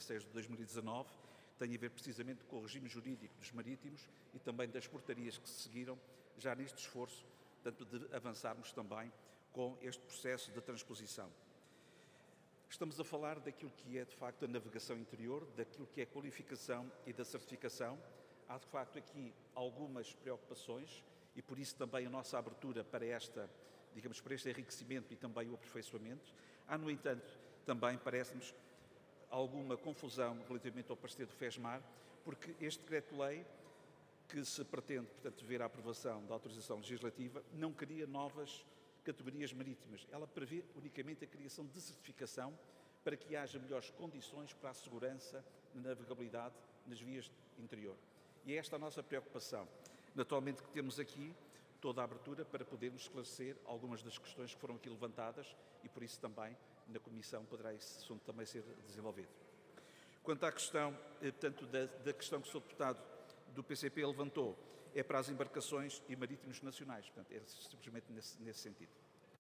16 de 2019, tem a ver precisamente com o regime jurídico dos marítimos e também das portarias que se seguiram, já neste esforço, portanto, de avançarmos também com este processo de transposição. Estamos a falar daquilo que é, de facto, a navegação interior, daquilo que é a qualificação e da certificação. Há, de facto, aqui algumas preocupações e, por isso, também a nossa abertura para para este enriquecimento e também o aperfeiçoamento. Há, no entanto, também, parece-nos, alguma confusão relativamente ao parecer do FESMAR, porque este decreto-lei, que se pretende, portanto, ver a aprovação da autorização legislativa, não cria novas categorias marítimas. Ela prevê unicamente a criação de certificação para que haja melhores condições para a segurança na navegabilidade nas vias interior. E é esta a nossa preocupação. Naturalmente que temos aqui toda a abertura para podermos esclarecer algumas das questões que foram aqui levantadas e por isso também na Comissão poderá esse assunto também ser desenvolvido. Quanto à questão, portanto, da questão que o Sr. Deputado do PCP levantou, é para as embarcações e marítimos nacionais. Portanto, é simplesmente nesse sentido.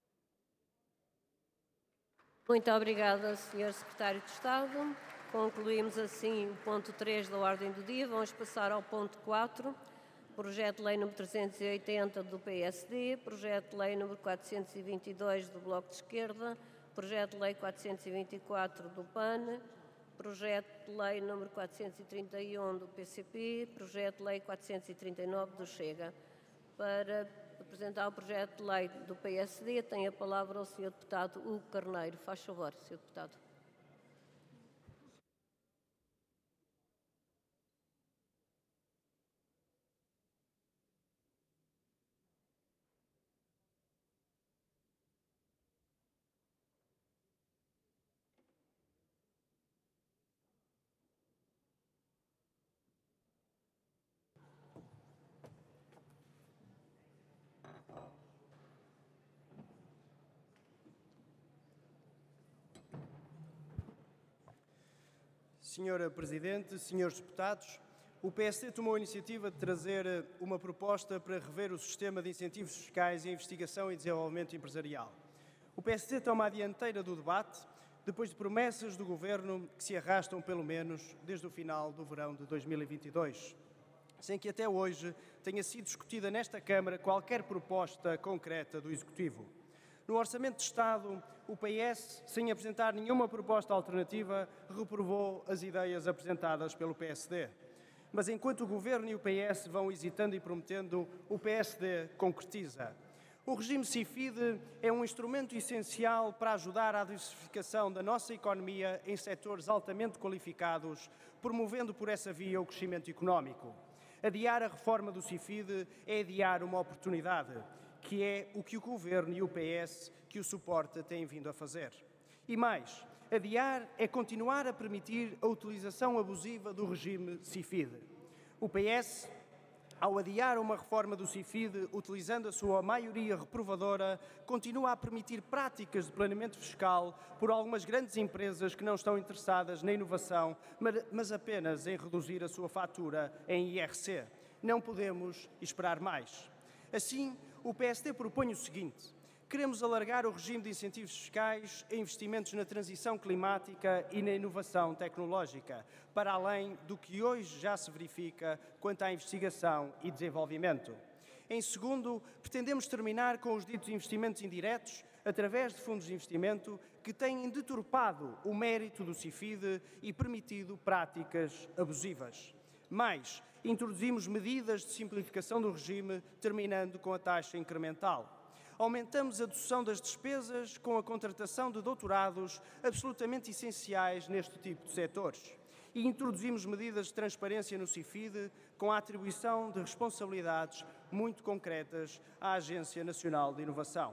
Muito obrigada, Sr. Secretário de Estado. Concluímos assim o ponto 3 da ordem do dia. Vamos passar ao ponto 4. Projeto de Lei número 380 do PSD, Projeto de Lei número 422 do Bloco de Esquerda, Projeto de Lei 424 do PAN, Projeto de Lei número 431 do PCP, Projeto de Lei 439 do Chega. Para apresentar o projeto de lei do PSD, tem a palavra o Sr. Deputado Hugo Carneiro. Faz favor, Sr. Deputado. Senhora Presidente, senhores deputados, o PSD tomou a iniciativa de trazer uma proposta para rever o sistema de incentivos fiscais em investigação e desenvolvimento empresarial. O PSD toma a dianteira do debate depois de promessas do Governo que se arrastam pelo menos desde o final do verão de 2022, sem que até hoje tenha sido discutida nesta Câmara qualquer proposta concreta do Executivo. No Orçamento de Estado, o PS, sem apresentar nenhuma proposta alternativa, reprovou as ideias apresentadas pelo PSD. Mas enquanto o Governo e o PS vão hesitando e prometendo, o PSD concretiza. O regime CIFID é um instrumento essencial para ajudar à diversificação da nossa economia em setores altamente qualificados, promovendo por essa via o crescimento económico. Adiar a reforma do CIFID é adiar uma oportunidade, que é o que o Governo e o PS que o suporta têm vindo a fazer. E mais, adiar é continuar a permitir a utilização abusiva do regime CIFID. O PS, ao adiar uma reforma do CIFID, utilizando a sua maioria reprovadora, continua a permitir práticas de planeamento fiscal por algumas grandes empresas que não estão interessadas na inovação, mas apenas em reduzir a sua fatura em IRC. Não podemos esperar mais. Assim, o PSD propõe o seguinte: queremos alargar o regime de incentivos fiscais a investimentos na transição climática e na inovação tecnológica, para além do que hoje já se verifica quanto à investigação e desenvolvimento. Em segundo, pretendemos terminar com os ditos investimentos indiretos através de fundos de investimento que têm deturpado o mérito do CIFID e permitido práticas abusivas. Mais, introduzimos medidas de simplificação do regime, terminando com a taxa incremental. Aumentamos a dedução das despesas com a contratação de doutorados absolutamente essenciais neste tipo de setores. E introduzimos medidas de transparência no CIFID com a atribuição de responsabilidades muito concretas à Agência Nacional de Inovação.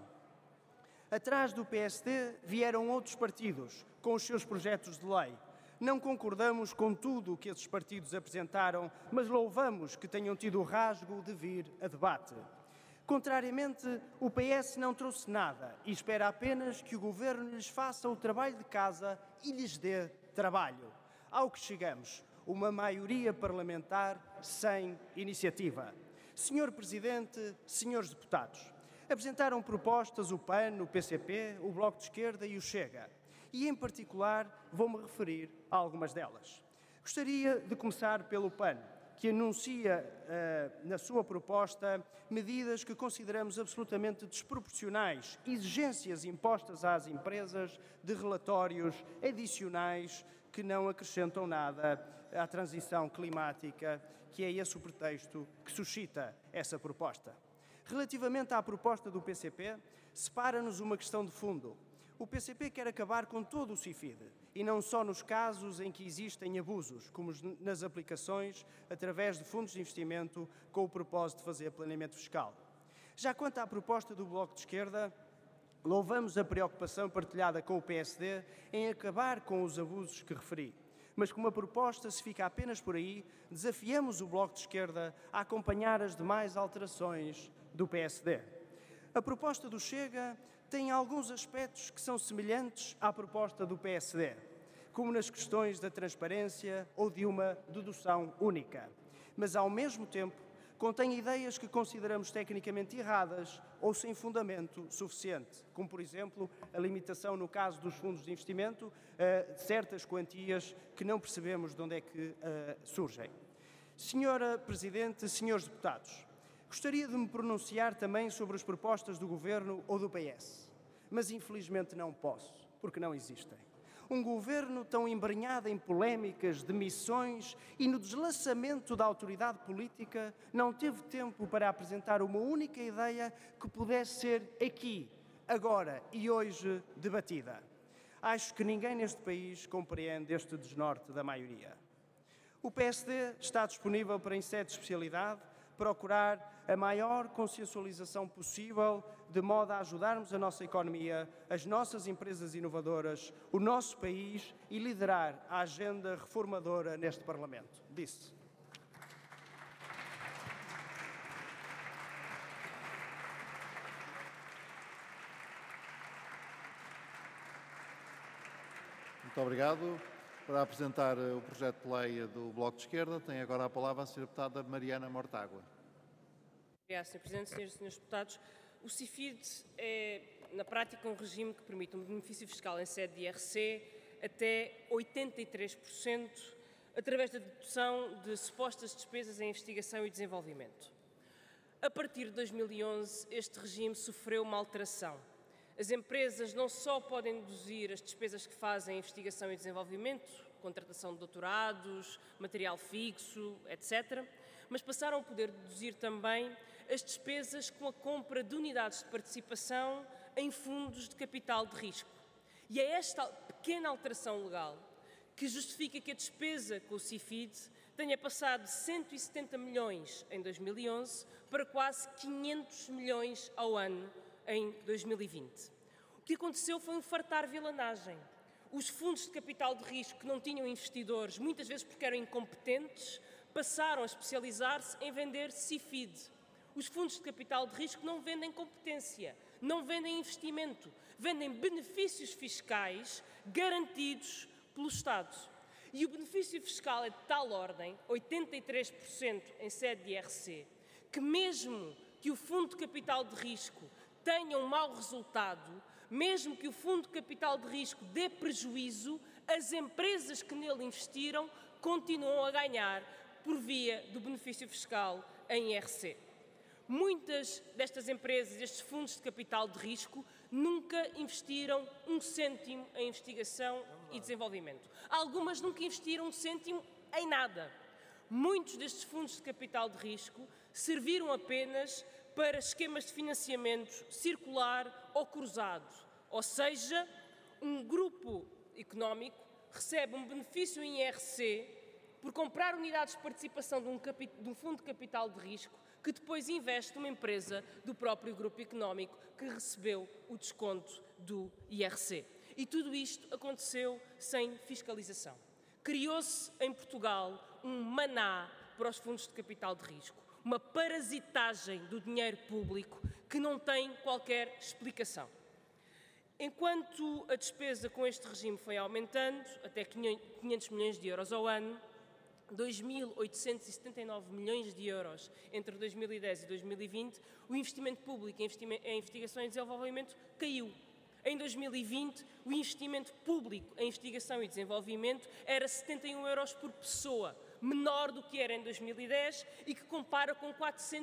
Atrás do PSD vieram outros partidos com os seus projetos de lei. Não concordamos com tudo o que esses partidos apresentaram, mas louvamos que tenham tido o rasgo de vir a debate. Contrariamente, o PS não trouxe nada e espera apenas que o Governo lhes faça o trabalho de casa e lhes dê trabalho. Ao que chegamos, uma maioria parlamentar sem iniciativa. Senhor Presidente, senhores deputados, apresentaram propostas o PAN, o PCP, o Bloco de Esquerda e o Chega. e, em particular, vou-me referir a algumas delas. Gostaria de começar pelo PAN, que anuncia na sua proposta medidas que consideramos absolutamente desproporcionais, exigências impostas às empresas de relatórios adicionais que não acrescentam nada à transição climática, que é esse o pretexto que suscita essa proposta. Relativamente à proposta do PCP, separa-nos uma questão de fundo. O PCP quer acabar com todo o CIFID, e não só nos casos em que existem abusos, como nas aplicações através de fundos de investimento com o propósito de fazer planeamento fiscal. Já quanto à proposta do Bloco de Esquerda, louvamos a preocupação partilhada com o PSD em acabar com os abusos que referi. Mas como a proposta se fica apenas por aí, desafiamos o Bloco de Esquerda a acompanhar as demais alterações do PSD. A proposta do Chega tem alguns aspectos que são semelhantes à proposta do PSD, como nas questões da transparência ou de uma dedução única, mas ao mesmo tempo contém ideias que consideramos tecnicamente erradas ou sem fundamento suficiente, como, por exemplo, a limitação, no caso dos fundos de investimento, de certas quantias que não percebemos de onde é que surgem. Senhora Presidente, senhores deputados, gostaria de me pronunciar também sobre as propostas do Governo ou do PS, mas infelizmente não posso, porque não existem. Um governo tão embrenhado em polémicas, demissões e no deslaçamento da autoridade política não teve tempo para apresentar uma única ideia que pudesse ser aqui, agora e hoje debatida. Acho que ninguém neste país compreende este desnorte da maioria. O PSD está disponível para, em sede de especialidade, procurar a maior consensualização possível, de modo a ajudarmos a nossa economia, as nossas empresas inovadoras, o nosso país e liderar a agenda reformadora neste Parlamento. Disse. Muito obrigado. Para apresentar o projeto de lei do Bloco de Esquerda, tem agora a palavra a Sra. Deputada Mariana Mortágua. Obrigada, Sr. Presidente, Senhoras e Senhores Deputados. O CIFID é, na prática, um regime que permite um benefício fiscal em sede de IRC até 83%, através da dedução de supostas despesas em investigação e desenvolvimento. A partir de 2011, este regime sofreu uma alteração. As empresas não só podem deduzir as despesas que fazem em investigação e desenvolvimento, contratação de doutorados, material fixo, etc., mas passaram a poder deduzir também as despesas com a compra de unidades de participação em fundos de capital de risco. E é esta pequena alteração legal que justifica que a despesa com o CIFID tenha passado de 170 milhões em 2011 para quase 500 milhões ao ano em 2020. O que aconteceu foi um fartar vilanagem. Os fundos de capital de risco que não tinham investidores, muitas vezes porque eram incompetentes, passaram a especializar-se em vender CIFID. Os fundos de capital de risco não vendem competência, não vendem investimento, vendem benefícios fiscais garantidos pelo Estado. E o benefício fiscal é de tal ordem, 83% em sede de IRC, que mesmo que o fundo de capital de risco tenha um mau resultado, mesmo que o fundo de capital de risco dê prejuízo, as empresas que nele investiram continuam a ganhar por via do benefício fiscal em IRC. Muitas destas empresas, estes fundos de capital de risco, nunca investiram um cêntimo em investigação e desenvolvimento. Algumas nunca investiram um cêntimo em nada. Muitos destes fundos de capital de risco serviram apenas para esquemas de financiamento circular ou cruzado, ou seja, um grupo económico recebe um benefício em IRC por comprar unidades de participação de um fundo de capital de risco que depois investe numa empresa do próprio grupo económico que recebeu o desconto do IRC. E tudo isto aconteceu sem fiscalização. Criou-se em Portugal um maná para os fundos de capital de risco, uma parasitagem do dinheiro público que não tem qualquer explicação. Enquanto a despesa com este regime foi aumentando, até 500 milhões de euros ao ano, 2.879 milhões de euros entre 2010 e 2020, o investimento público em investigação e desenvolvimento caiu. Em 2020, o investimento público em investigação e desenvolvimento era 71 euros por pessoa, menor do que era em 2010 e que compara com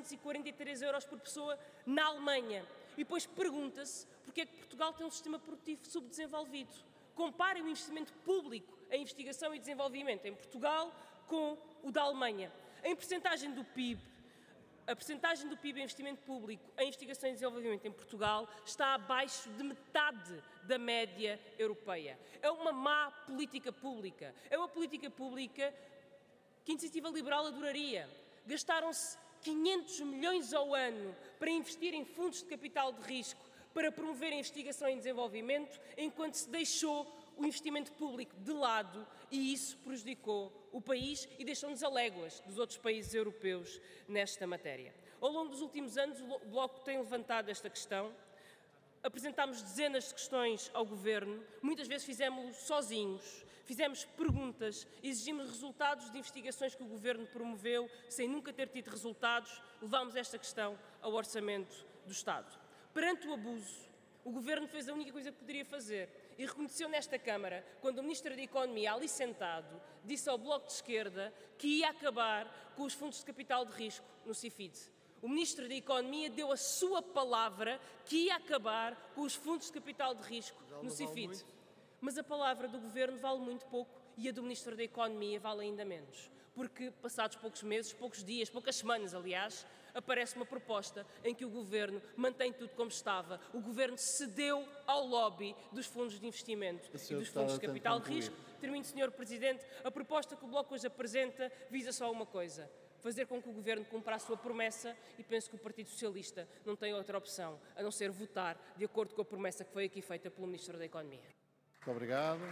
443 euros por pessoa na Alemanha. E depois pergunta-se porque é que Portugal tem um sistema produtivo subdesenvolvido. Comparem o investimento público em investigação e desenvolvimento em Portugal com o da Alemanha. Em percentagem do PIB, a percentagem do PIB em investimento público em investigação e desenvolvimento em Portugal está abaixo de metade da média europeia. É uma má política pública. É uma política pública que a Iniciativa Liberal adoraria. Gastaram-se 500 milhões ao ano para investir em fundos de capital de risco, para promover a investigação e desenvolvimento, enquanto se deixou o investimento público de lado e isso prejudicou o país e deixou-nos a léguas dos outros países europeus nesta matéria. Ao longo dos últimos anos, o Bloco tem levantado esta questão. Apresentámos dezenas de questões ao Governo, muitas vezes fizemos-lo sozinhos, fizemos perguntas, exigimos resultados de investigações que o Governo promoveu, sem nunca ter tido resultados, levámos esta questão ao Orçamento do Estado. Perante o abuso, o Governo fez a única coisa que poderia fazer e reconheceu nesta Câmara, quando o Ministro da Economia, ali sentado, disse ao Bloco de Esquerda que ia acabar com os fundos de capital de risco no CIFID. O Ministro da Economia deu a sua palavra que ia acabar com os fundos de capital de risco no CIFID. Mas a palavra do Governo vale muito pouco e a do Ministro da Economia vale ainda menos. Porque, passados poucos meses, poucos dias, poucas semanas, aliás, aparece uma proposta em que o Governo mantém tudo como estava. O Governo cedeu ao lobby dos fundos de investimento e dos fundos de capital de risco. Termino, Sr. Presidente. A proposta que o Bloco hoje apresenta visa só uma coisa: fazer com que o Governo cumpra a sua promessa, e penso que o Partido Socialista não tem outra opção a não ser votar de acordo com a promessa que foi aqui feita pelo Ministro da Economia. Muito obrigado.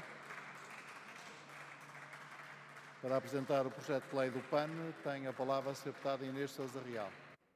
Para apresentar o projeto de lei do PAN, tem a palavra a Sra. Deputada Inês Sousa Real.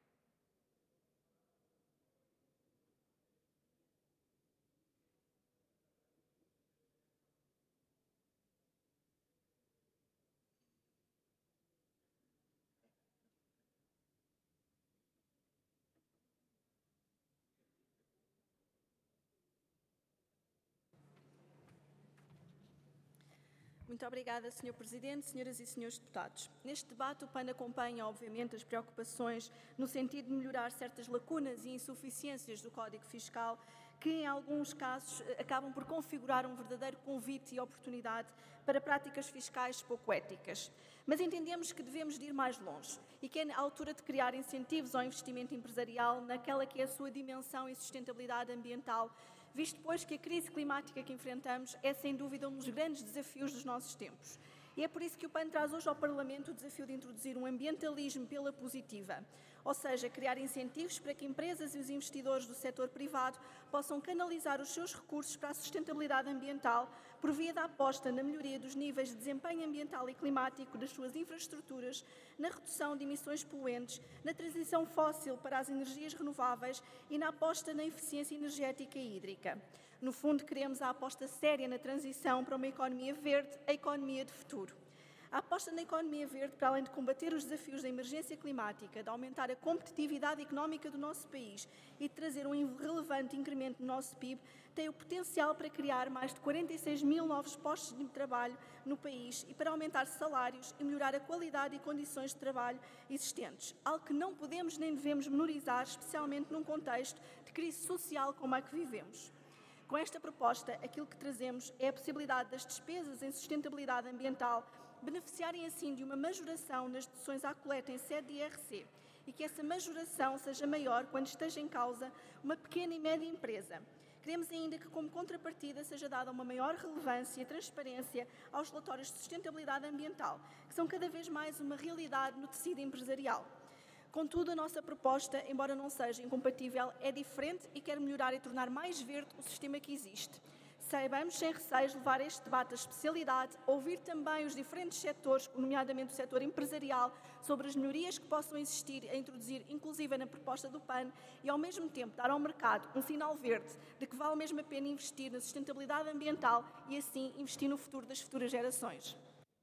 Muito obrigada, Sr. Presidente, senhoras e senhores deputados. Neste debate, o PAN acompanha, obviamente, as preocupações no sentido de melhorar certas lacunas e insuficiências do Código Fiscal que, em alguns casos, acabam por configurar um verdadeiro convite e oportunidade para práticas fiscais pouco éticas. Mas entendemos que devemos de ir mais longe e que é a altura de criar incentivos ao investimento empresarial naquela que é a sua dimensão e sustentabilidade ambiental, visto, pois, que a crise climática que enfrentamos é, sem dúvida, um dos grandes desafios dos nossos tempos. E é por isso que o PAN traz hoje ao Parlamento o desafio de introduzir um ambientalismo pela positiva, ou seja, criar incentivos para que empresas e os investidores do setor privado possam canalizar os seus recursos para a sustentabilidade ambiental por via da aposta na melhoria dos níveis de desempenho ambiental e climático das suas infraestruturas, na redução de emissões poluentes, na transição fóssil para as energias renováveis e na aposta na eficiência energética e hídrica. No fundo, queremos a aposta séria na transição para uma economia verde, a economia de futuro. A aposta na economia verde, para além de combater os desafios da emergência climática, de aumentar a competitividade económica do nosso país e de trazer um relevante incremento no nosso PIB, tem o potencial para criar mais de 46 mil novos postos de trabalho no país e para aumentar salários e melhorar a qualidade e condições de trabalho existentes, algo que não podemos nem devemos menorizar, especialmente num contexto de crise social como a que vivemos. Com esta proposta, aquilo que trazemos é a possibilidade das despesas em sustentabilidade ambiental beneficiarem assim de uma majoração nas deduções à coleta em sede de IRC e que essa majoração seja maior quando esteja em causa uma pequena e média empresa. Queremos ainda que, como contrapartida, seja dada uma maior relevância e transparência aos relatórios de sustentabilidade ambiental, que são cada vez mais uma realidade no tecido empresarial. Contudo, a nossa proposta, embora não seja incompatível, é diferente e quer melhorar e tornar mais verde o sistema que existe. Saibamos, sem receios, levar este debate à especialidade, ouvir também os diferentes setores, nomeadamente o setor empresarial, sobre as melhorias que possam existir a introduzir, inclusive na proposta do PAN, e ao mesmo tempo dar ao mercado um sinal verde de que vale mesmo a pena investir na sustentabilidade ambiental e assim investir no futuro das futuras gerações.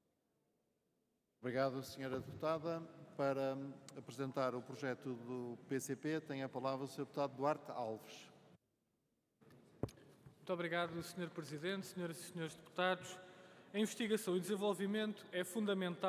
Obrigado, Sra. Deputada. Para apresentar o projeto do PCP, tem a palavra o Sr. Deputado Duarte Alves. Muito Muito obrigado, Sr. Presidente, senhoras e senhores deputados. A investigação e desenvolvimento é fundamental